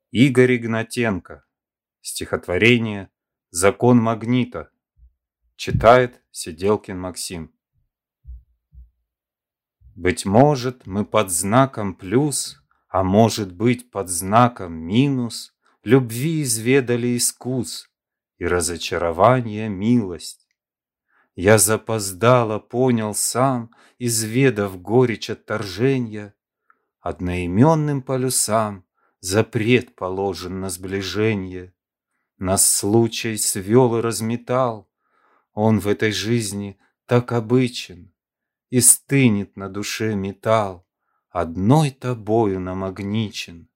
Игорь Игнатенко. Стихотворение «Закон магнита». Читает Сиделкин Максим. Быть может, мы под знаком плюс, а может быть, под знаком минус, любви изведали искус и разочарование милость. Я запоздало понял сам, изведав горечь отторженья, одноименным полюсам запрет положен на сближенье. Нас случай свел и разметал, он в этой жизни так обычен, и стынет на душе металл, одной тобою намагничен,